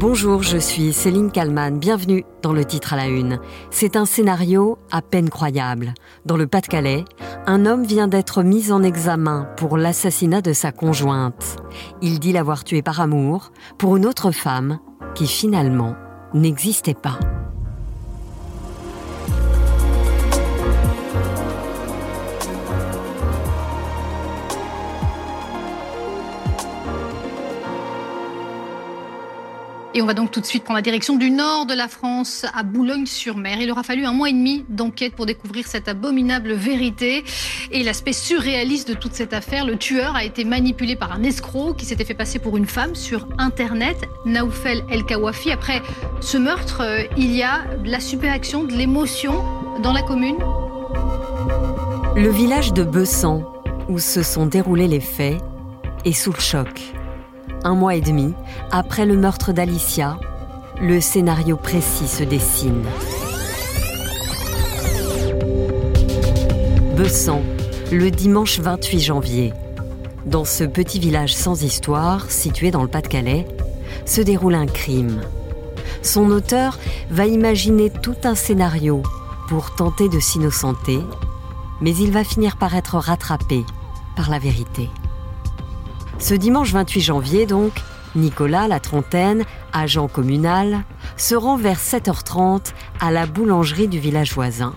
Bonjour, je suis Céline Kallmann, bienvenue dans le titre à la une. C'est un scénario à peine croyable. Dans le Pas-de-Calais, un homme vient d'être mis en examen pour l'assassinat de sa conjointe. Il dit l'avoir tuée par amour pour une autre femme qui finalement n'existait pas. Et on va donc tout de suite prendre la direction du nord de la France, à Boulogne-sur-Mer. Il aura fallu 1 mois et demi d'enquête pour découvrir cette abominable vérité. Et l'aspect surréaliste de toute cette affaire, le tueur a été manipulé par un escroc qui s'était fait passer pour une femme sur Internet, Naoufel El Kawafi. Après ce meurtre, il y a de la stupéfaction, de l'émotion dans la commune. Le village de Bessan, où se sont déroulés les faits, est sous le choc. 1 mois et demi après le meurtre d'Alicia, le scénario précis se dessine. Bessan, le dimanche 28 janvier. Dans ce petit village sans histoire, situé dans le Pas-de-Calais, se déroule un crime. Son auteur va imaginer tout un scénario pour tenter de s'innocenter, mais il va finir par être rattrapé par la vérité. Ce dimanche 28 janvier, donc, Nicolas, la trentaine, agent communal, se rend vers 7h30 à la boulangerie du village voisin.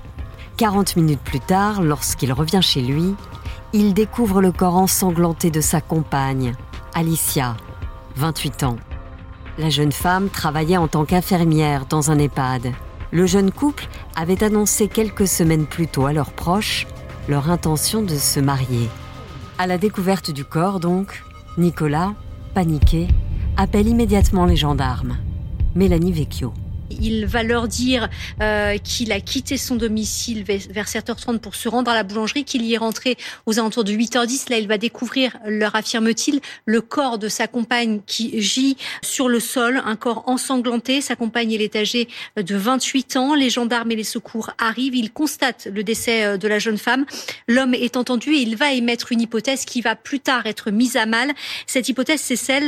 40 minutes plus tard, lorsqu'il revient chez lui, il découvre le corps ensanglanté de sa compagne, Alicia, 28 ans. La jeune femme travaillait en tant qu'infirmière dans un EHPAD. Le jeune couple avait annoncé quelques semaines plus tôt à leurs proches leur intention de se marier. À la découverte du corps, donc, Nicolas, paniqué, appelle immédiatement les gendarmes. Mélanie Vecchio. Il va leur dire qu'il a quitté son domicile vers 7h30 pour se rendre à la boulangerie, qu'il y est rentré aux alentours de 8h10. Là, il va découvrir, leur affirme-t-il, le corps de sa compagne qui gît sur le sol, un corps ensanglanté. Sa compagne, elle est âgée de 28 ans. Les gendarmes et les secours arrivent. Ils constatent le décès de la jeune femme. L'homme est entendu et il va émettre une hypothèse qui va plus tard être mise à mal. Cette hypothèse, c'est celle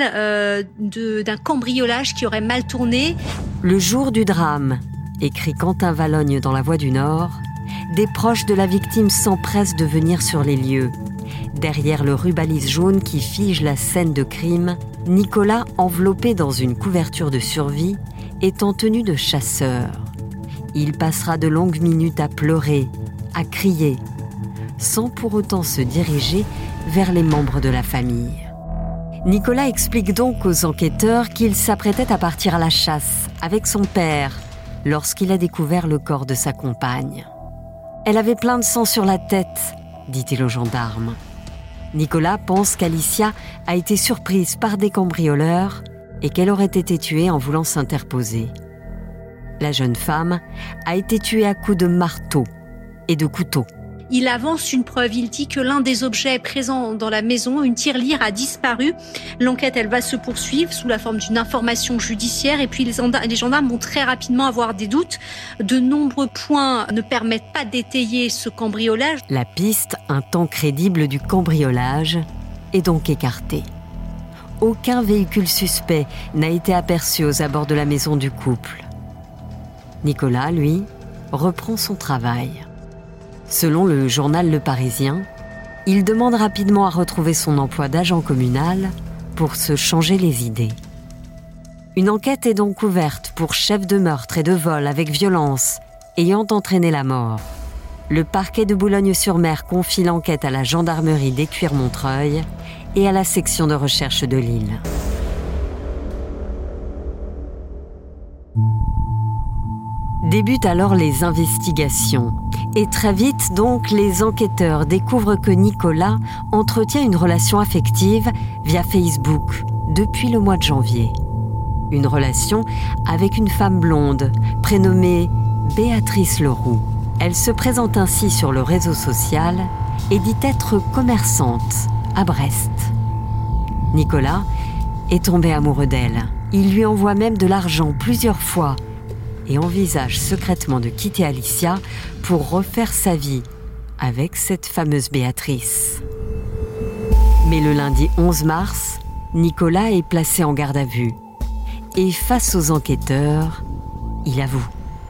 d'un cambriolage qui aurait mal tourné. Le jour du drame, écrit Quentin Valogne dans La Voix du Nord, des proches de la victime s'empressent de venir sur les lieux. Derrière le rubalise jaune qui fige la scène de crime, Nicolas, enveloppé dans une couverture de survie, est en tenue de chasseur. Il passera de longues minutes à pleurer, à crier, sans pour autant se diriger vers les membres de la famille. Nicolas explique donc aux enquêteurs qu'il s'apprêtait à partir à la chasse avec son père lorsqu'il a découvert le corps de sa compagne. « Elle avait plein de sang sur la tête », dit-il aux gendarmes. Nicolas pense qu'Alicia a été surprise par des cambrioleurs et qu'elle aurait été tuée en voulant s'interposer. La jeune femme a été tuée à coups de marteau et de couteau. Il avance une preuve, il dit que l'un des objets présents dans la maison, une tirelire, a disparu. L'enquête, elle va se poursuivre sous la forme d'une information judiciaire et puis les gendarmes vont très rapidement avoir des doutes. De nombreux points ne permettent pas d'étayer ce cambriolage. La piste, un temps crédible du cambriolage, est donc écartée. Aucun véhicule suspect n'a été aperçu aux abords de la maison du couple. Nicolas, lui, reprend son travail. Selon le journal Le Parisien, il demande rapidement à retrouver son emploi d'agent communal pour se changer les idées. Une enquête est donc ouverte pour chef de meurtre et de vol avec violence ayant entraîné la mort. Le parquet de Boulogne-sur-Mer confie l'enquête à la gendarmerie d'Écuire-Montreuil et à la section de recherche de Lille. Débutent alors les investigations. Et très vite, donc, les enquêteurs découvrent que Nicolas entretient une relation affective via Facebook depuis le mois de janvier. Une relation avec une femme blonde prénommée Béatrice Leroux. Elle se présente ainsi sur le réseau social et dit être commerçante à Brest. Nicolas est tombé amoureux d'elle. Il lui envoie même de l'argent plusieurs fois et envisage secrètement de quitter Alicia pour refaire sa vie avec cette fameuse Béatrice. Mais le lundi 11 mars, Nicolas est placé en garde à vue. Et face aux enquêteurs, il avoue.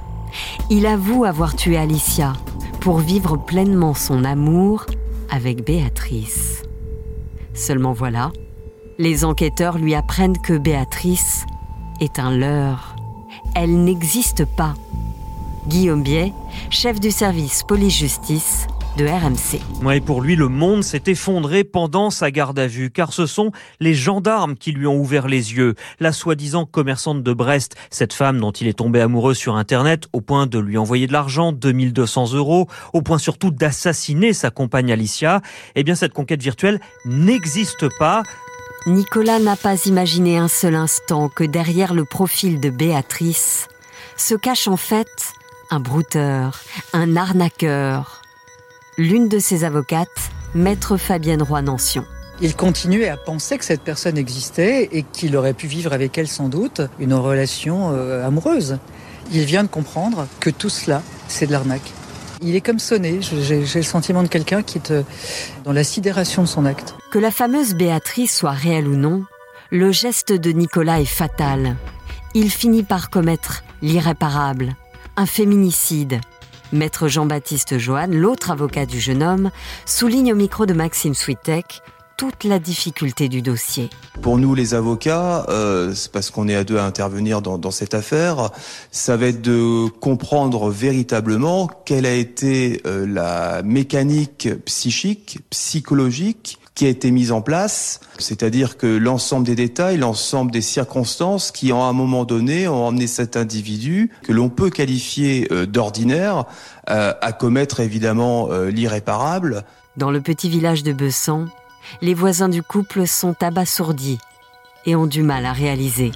Il avoue avoir tué Alicia pour vivre pleinement son amour avec Béatrice. Seulement voilà, les enquêteurs lui apprennent que Béatrice est un leurre. Elle n'existe pas. Guillaume Biet, chef du service police-justice de RMC. Ouais, pour lui, le monde s'est effondré pendant sa garde à vue, car ce sont les gendarmes qui lui ont ouvert les yeux. La soi-disant commerçante de Brest, cette femme dont il est tombé amoureux sur Internet, au point de lui envoyer de l'argent, 2200 €, au point surtout d'assassiner sa compagne Alicia, eh bien cette conquête virtuelle n'existe pas. Nicolas n'a pas imaginé un seul instant que derrière le profil de Béatrice se cache en fait un brouteur, un arnaqueur. L'une de ses avocates, maître Fabienne Roy-Nancion. Il continuait à penser que cette personne existait et qu'il aurait pu vivre avec elle sans doute une relation amoureuse. Il vient de comprendre que tout cela, c'est de l'arnaque. Il est comme sonné, j'ai le sentiment de quelqu'un qui est dans la sidération de son acte. Que la fameuse Béatrice soit réelle ou non, le geste de Nicolas est fatal. Il finit par commettre l'irréparable, un féminicide. Maître Jean-Baptiste Joanne, l'autre avocat du jeune homme, souligne au micro de Maxime Switek toute la difficulté du dossier. Pour nous les avocats, c'est parce qu'on est à deux à intervenir dans cette affaire, ça va être de comprendre véritablement quelle a été la mécanique psychique, psychologique qui a été mise en place, c'est-à-dire que l'ensemble des détails, l'ensemble des circonstances qui, à un moment donné, ont emmené cet individu, que l'on peut qualifier d'ordinaire, à commettre évidemment l'irréparable. Dans le petit village de Bessan, les voisins du couple sont abasourdis et ont du mal à réaliser.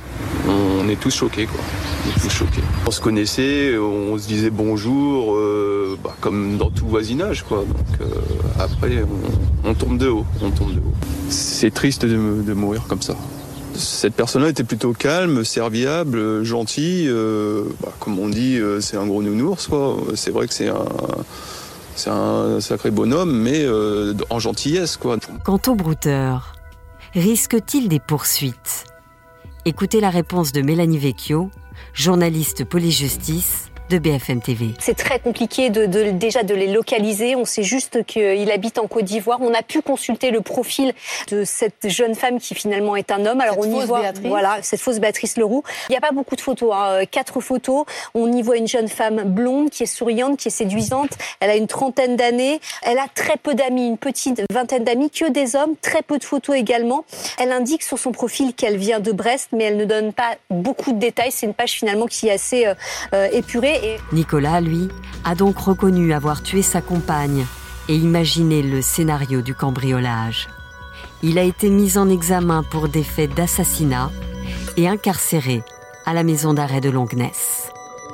On est tous choqués, quoi. On est tous choqués. On se connaissait, on se disait bonjour, comme dans tout voisinage, quoi. Donc après, on tombe de haut, C'est triste de mourir comme ça. Cette personne-là était plutôt calme, serviable, gentille. Comme on dit, c'est un gros nounours, quoi. C'est vrai que c'est un sacré bonhomme, mais en gentillesse, quoi. Quant au brouteur, risque-t-il des poursuites ? Écoutez la réponse de Mélanie Vecchio, journaliste police-justice de BFM TV. C'est très compliqué déjà de les localiser. On sait juste qu'il habite en Côte d'Ivoire. On a pu consulter le profil de cette jeune femme qui finalement est un homme. Alors on y voit, voilà, cette fausse Béatrice Leroux. Il n'y a pas beaucoup de photos, 4 photos. On y voit une jeune femme blonde qui est souriante, qui est séduisante. Elle a une 30aine d'années. Elle a très peu d'amis, une petite 20aine d'amis, que des hommes. Très peu de photos également. Elle indique sur son profil qu'elle vient de Brest, mais elle ne donne pas beaucoup de détails. C'est une page finalement qui est assez épurée. Nicolas, lui, a donc reconnu avoir tué sa compagne et imaginé le scénario du cambriolage. Il a été mis en examen pour des faits d'assassinat et incarcéré à la maison d'arrêt de Longuenesse.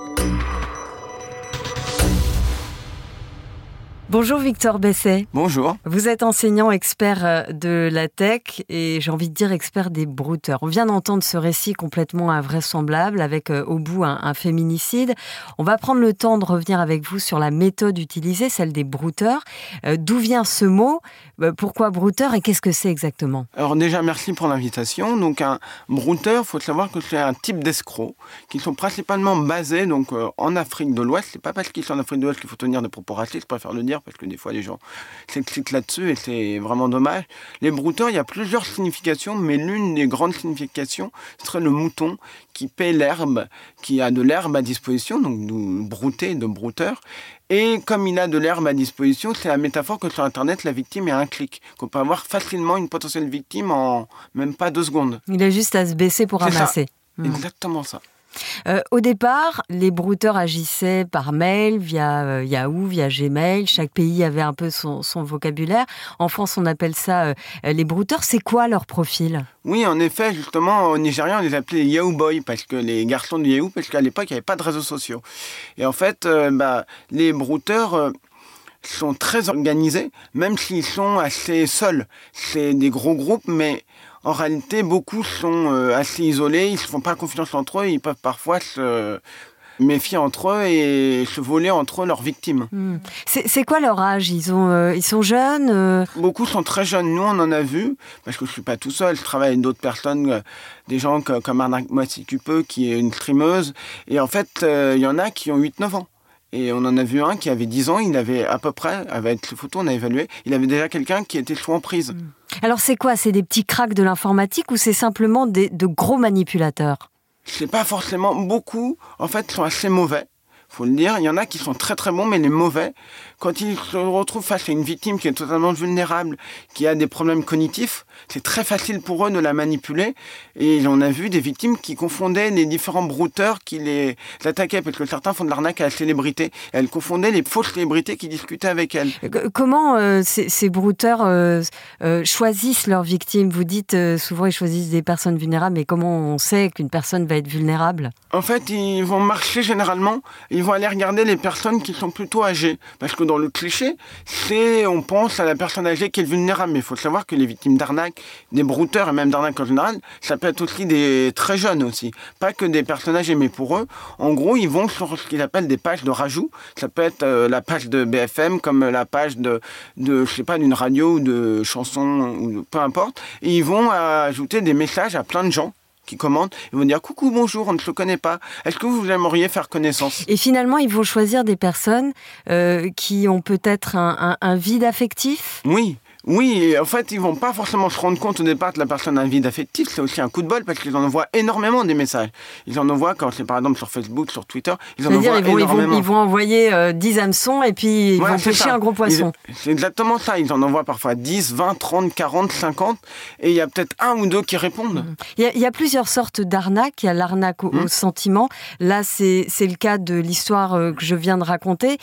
Bonjour Victor Besset. Bonjour. Vous êtes enseignant expert de la tech et j'ai envie de dire expert des brouteurs. On vient d'entendre ce récit complètement invraisemblable avec au bout un féminicide. On va prendre le temps de revenir avec vous sur la méthode utilisée, celle des brouteurs. D'où vient ce mot ? Pourquoi brouteur et qu'est-ce que c'est exactement ? Alors déjà, merci pour l'invitation. Donc un brouteur, il faut savoir que c'est un type d'escrocs qui sont principalement basés donc, en Afrique de l'Ouest. C'est pas parce qu'ils sont en Afrique de l'Ouest qu'il faut tenir des propos racistes, je préfère le dire, parce que des fois les gens s'excitent là-dessus et c'est vraiment dommage. Les brouteurs, il y a plusieurs significations, mais l'une des grandes significations serait le mouton qui paie l'herbe, qui a de l'herbe à disposition, donc de brouter, de brouteur. Et comme il a de l'herbe à disposition, c'est la métaphore que sur Internet, la victime est à un clic. Qu'on peut avoir facilement une potentielle victime en même pas 2 secondes. Il a juste à se baisser pour ramasser. Exactement ça. Au départ, les brouteurs agissaient par mail, via Yahoo, via Gmail. Chaque pays avait un peu son vocabulaire. En France, on appelle ça les brouteurs. C'est quoi leur profil ? Oui, en effet, justement, au Nigeria, on les appelait les Yahoo Boys, parce que les garçons de Yahoo, parce qu'à l'époque, il n'y avait pas de réseaux sociaux. Et en fait, les brouteurs sont très organisés, même s'ils sont assez seuls. C'est des gros groupes, mais en réalité, beaucoup sont assez isolés, ils ne se font pas confiance entre eux, ils peuvent parfois méfier entre eux et se voler entre eux leurs victimes. C'est quoi leur âge ? Ils sont jeunes Beaucoup sont très jeunes. Nous, on en a vu, parce que je ne suis pas tout seul. Je travaille avec d'autres personnes, des gens comme Arnaque Moissy-Cupeux, qui est une streameuse. Et en fait, il y en a qui ont 8-9 ans. Et on en a vu un qui avait 10 ans, il avait à peu près, avec les photos, on a évalué, il avait déjà quelqu'un qui était sous emprise. Alors c'est quoi ? C'est des petits cracks de l'informatique ou c'est simplement de gros manipulateurs ? C'est pas forcément beaucoup. En fait, ils sont assez mauvais. Faut le dire. Il y en a qui sont très très bons, mais les mauvais, quand ils se retrouvent face à une victime qui est totalement vulnérable, qui a des problèmes cognitifs, c'est très facile pour eux de la manipuler. Et on a vu des victimes qui confondaient les différents brouteurs qui les attaquaient, parce que certains font de l'arnaque à la célébrité. Elles confondaient les fausses célébrités qui discutaient avec elles. Comment ces brouteurs choisissent leurs victimes ? Vous dites souvent ils choisissent des personnes vulnérables, mais comment on sait qu'une personne va être vulnérable ? En fait, ils vont marcher généralement, ils vont aller regarder les personnes qui sont plutôt âgées. Parce que dans le cliché, on pense à la personne âgée qui est vulnérable. Mais il faut savoir que les victimes d'arnaque, des brouteurs et même d'arnaque en général, ça peut être aussi des très jeunes aussi. Pas que des personnes âgées, mais pour eux, en gros, ils vont sur ce qu'ils appellent des pages de rajout. Ça peut être la page de BFM, comme la page de je sais pas, d'une radio ou de chansons, ou peu importe. Et ils vont ajouter des messages à plein de gens qui commentent, ils vont dire « Coucou, bonjour, on ne se connaît pas. Est-ce que vous aimeriez faire connaissance ?» Et finalement, ils vont choisir des personnes qui ont peut-être un vide affectif ? Oui, et en fait, ils vont pas forcément se rendre compte au départ que la personne a un vide affectif. C'est aussi un coup de bol parce qu'ils en envoient énormément des messages. Ils en envoient quand c'est par exemple sur Facebook, sur Twitter. Ils en envoient énormément. Ils vont envoyer 10 hameçons et puis ils vont pêcher un gros poisson. C'est exactement ça. Ils en envoient parfois 10, 20, 30, 40, 50. Et il y a peut-être un ou deux qui répondent. Il y a plusieurs sortes d'arnaques. Il y a l'arnaque au sentiment. Là, c'est le cas de l'histoire que je viens de raconter.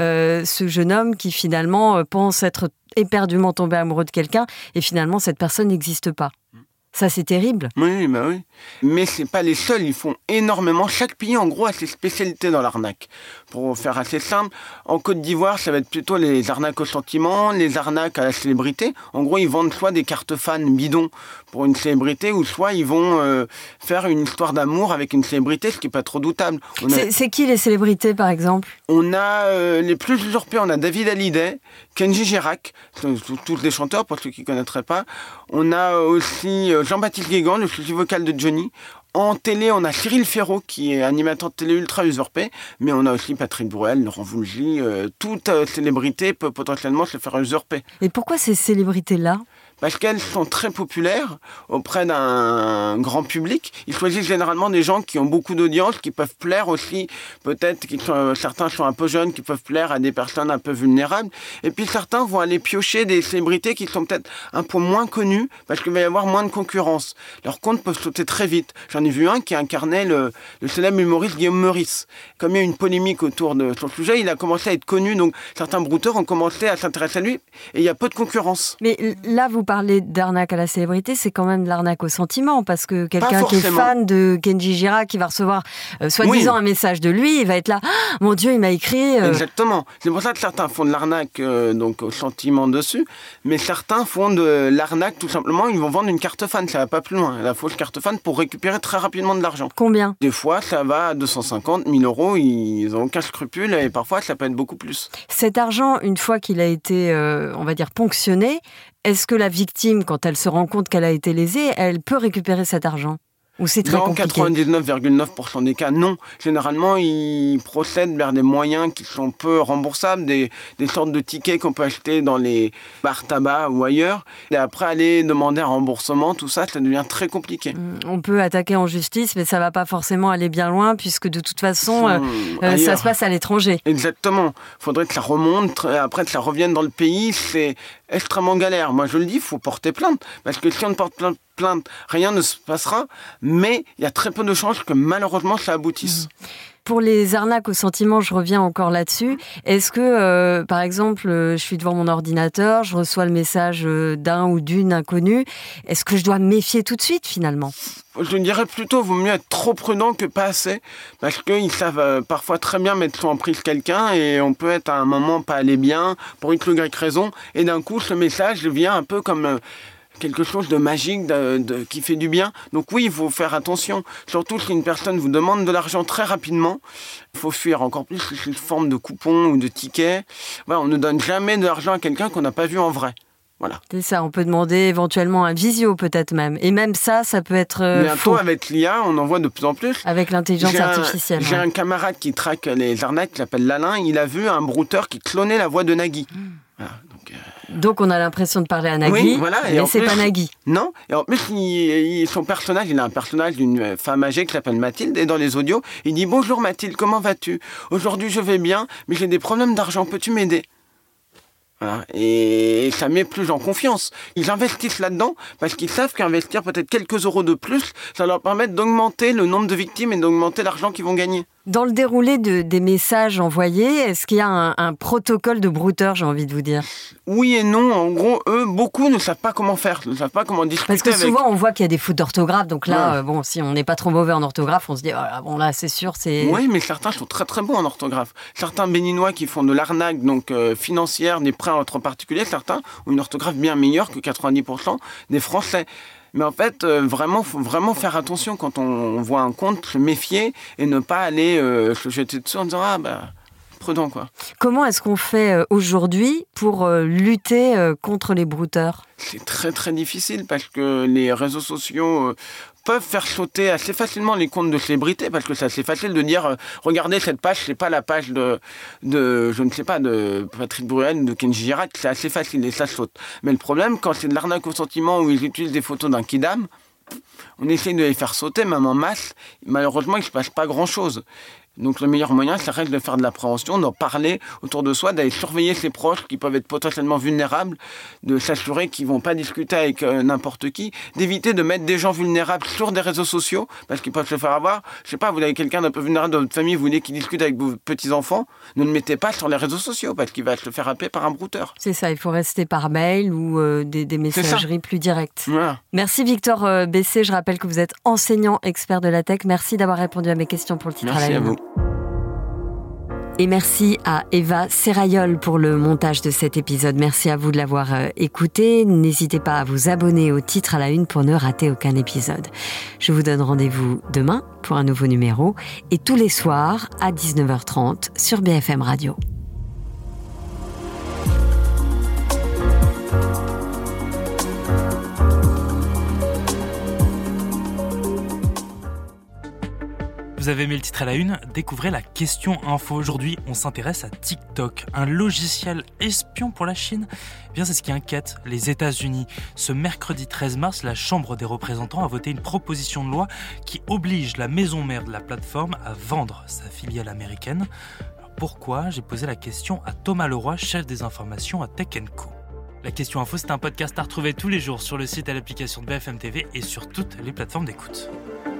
Ce jeune homme qui finalement pense être éperdument tombé amoureux de quelqu'un et finalement cette personne n'existe pas. Ça, c'est terrible. Oui. Mais c'est pas les seuls. Ils font énormément. Chaque pays, en gros, a ses spécialités dans l'arnaque. Pour faire assez simple, en Côte d'Ivoire, ça va être plutôt les arnaques au sentiment, les arnaques à la célébrité. En gros, ils vendent soit des cartes fans bidons pour une célébrité, ou soit ils vont faire une histoire d'amour avec une célébrité, ce qui n'est pas trop doutable. C'est qui les célébrités, par exemple ? On a les plus usurpés. On a David Hallyday, Kenji Girac, tous des chanteurs, pour ceux qui ne connaîtraient pas. On a aussi Jean-Baptiste Guégan, le souci vocal de Johnny. En télé, on a Cyril Ferraud, qui est animateur de télé ultra usurpé, mais on a aussi Patrick Bruel, Laurent Voulzy. Toute célébrité peut potentiellement se faire usurper. Et pourquoi ces célébrités-là ? Parce qu'elles sont très populaires auprès d'un grand public. Ils choisissent généralement des gens qui ont beaucoup d'audience, qui peuvent plaire aussi, peut-être certains sont un peu jeunes, qui peuvent plaire à des personnes un peu vulnérables. Et puis certains vont aller piocher des célébrités qui sont peut-être un peu moins connues, parce qu'il va y avoir moins de concurrence. Leurs comptes peuvent sauter très vite. J'en ai vu un qui incarnait le célèbre humoriste Guillaume Meurice. Comme il y a eu une polémique autour de son sujet, il a commencé à être connu, donc certains brouteurs ont commencé à s'intéresser à lui, et il y a peu de concurrence. Mais là, vous parlez d'arnaque à la célébrité, c'est quand même de l'arnaque au sentiment, parce que quelqu'un qui est fan de Kenji Girac, qui va recevoir soi-disant un message de lui, il va être là, ah, mon Dieu, il m'a écrit... Exactement. C'est pour ça que certains font de l'arnaque donc au sentiment dessus, mais certains font de l'arnaque tout simplement, ils vont vendre une carte fan, ça va pas plus loin, la fausse carte fan pour récupérer très rapidement de l'argent. Combien ? Des fois, ça va à 250 000 euros, ils n'ont aucun scrupule, et parfois, ça peut être beaucoup plus. Cet argent, une fois qu'il a été, on va dire, ponctionné, est-ce que la victime, quand elle se rend compte qu'elle a été lésée, elle peut récupérer cet argent ? Ou c'est très compliqué ? Dans 99,9% des cas, non. Généralement, ils procèdent vers des moyens qui sont peu remboursables, des sortes de tickets qu'on peut acheter dans les bars tabac ou ailleurs. Et après, aller demander un remboursement, tout ça, ça devient très compliqué. On peut attaquer en justice, mais ça ne va pas forcément aller bien loin, puisque de toute façon, ça se passe à l'étranger. Exactement. Il faudrait que ça remonte, après que ça revienne dans le pays, c'est extrêmement galère. Moi, je le dis, il faut porter plainte. Parce que si on ne porte plainte, rien ne se passera, mais il y a très peu de chances que malheureusement ça aboutisse. Pour les arnaques au sentiment, je reviens encore là-dessus. Est-ce que, par exemple, je suis devant mon ordinateur, je reçois le message d'un ou d'une inconnue, est-ce que je dois me méfier tout de suite finalement ? Je dirais plutôt, vaut mieux être trop prudent que pas assez, parce qu'ils savent parfois très bien mettre sous emprise quelqu'un, et on peut être à un moment pas aller bien, pour X ou Y raison, et d'un coup, ce message vient un peu comme... quelque chose de magique, qui fait du bien. Donc oui, il faut faire attention. Surtout si une personne vous demande de l'argent très rapidement, il faut fuir. Encore plus si c'est une forme de coupon ou de ticket. Voilà, on ne donne jamais de l'argent à quelqu'un qu'on n'a pas vu en vrai. Voilà. C'est ça, on peut demander éventuellement un visio peut-être même. Et même ça peut être bientôt, faux. Avec l'IA, on en voit de plus en plus. Avec l'intelligence artificielle. J'ai un camarade qui traque les arnaques, qui s'appelle Lalin. Il a vu un brouteur qui clonait la voix de Nagui. Voilà, donc on a l'impression de parler à Nagui, oui, voilà, mais c'est pas Nagui. Non, et en plus, son personnage, il a un personnage d'une femme âgée qui s'appelle Mathilde, et dans les audios, il dit « Bonjour Mathilde, comment vas-tu ? Aujourd'hui je vais bien, mais j'ai des problèmes d'argent, peux-tu m'aider ?» Voilà. Et ça met plus en confiance. Ils investissent là-dedans parce qu'ils savent qu'investir peut-être quelques euros de plus, ça leur permet d'augmenter le nombre de victimes et d'augmenter l'argent qu'ils vont gagner. Dans le déroulé des messages envoyés, est-ce qu'il y a un protocole de brouteur, j'ai envie de vous dire ? Oui et non. En gros, eux, beaucoup ne savent pas comment faire, ne savent pas comment discuter. Parce que souvent, on voit qu'il y a des fautes d'orthographe. Donc là, si on n'est pas trop mauvais en orthographe, on se dit, là, c'est sûr, c'est... Oui, mais certains sont très très bons en orthographe. Certains béninois qui font de l'arnaque financière, des prêts entre particuliers, certains ont une orthographe bien meilleure que 90% des Français. Mais en fait, faut vraiment faire attention quand on voit un compte, se méfier et ne pas aller se jeter dessus en disant prudent quoi. Comment est-ce qu'on fait aujourd'hui pour lutter contre les brouteurs ? C'est très très difficile parce que les réseaux sociaux peuvent faire sauter assez facilement les comptes de célébrités parce que c'est assez facile de dire regardez cette page, c'est pas la page de je ne sais pas, de Patrick Bruel ou de Kenji Girac, c'est assez facile et ça saute. Mais le problème, quand c'est de l'arnaque au sentiment où ils utilisent des photos d'un kidam, on essaie de les faire sauter même en masse, malheureusement il se passe pas grand chose. Donc le meilleur moyen, ça reste de faire de la prévention, d'en parler autour de soi, d'aller surveiller ses proches qui peuvent être potentiellement vulnérables, de s'assurer qu'ils ne vont pas discuter avec n'importe qui, d'éviter de mettre des gens vulnérables sur des réseaux sociaux, parce qu'ils peuvent se faire avoir. Je sais pas, vous avez quelqu'un d'un peu vulnérable dans votre famille, vous voulez qu'il discute avec vos petits-enfants, ne le mettez pas sur les réseaux sociaux, parce qu'il va se faire appeler par un brouteur. C'est ça, il faut rester par mail ou des messageries plus directes. Voilà. Merci Victor Bessé, je rappelle que vous êtes enseignant expert de la tech. Merci d'avoir répondu à mes questions pour le titre Merci à la une. Merci à vous. Et merci à Eva Serrayol pour le montage de cet épisode. Merci à vous de l'avoir écouté. N'hésitez pas à vous abonner au titre à la une pour ne rater aucun épisode. Je vous donne rendez-vous demain pour un nouveau numéro et tous les soirs à 19h30 sur BFM Radio. Vous avez aimé le titre à la une ? Découvrez la question info. Aujourd'hui, on s'intéresse à TikTok, un logiciel espion pour la Chine. Eh bien, c'est ce qui inquiète les États-Unis. Ce mercredi 13 mars, la Chambre des représentants a voté une proposition de loi qui oblige la maison mère de la plateforme à vendre sa filiale américaine. Alors pourquoi ? J'ai posé la question à Thomas Leroy, chef des informations à Tech & Co. La question info, c'est un podcast à retrouver tous les jours sur le site et l'application de BFM TV et sur toutes les plateformes d'écoute.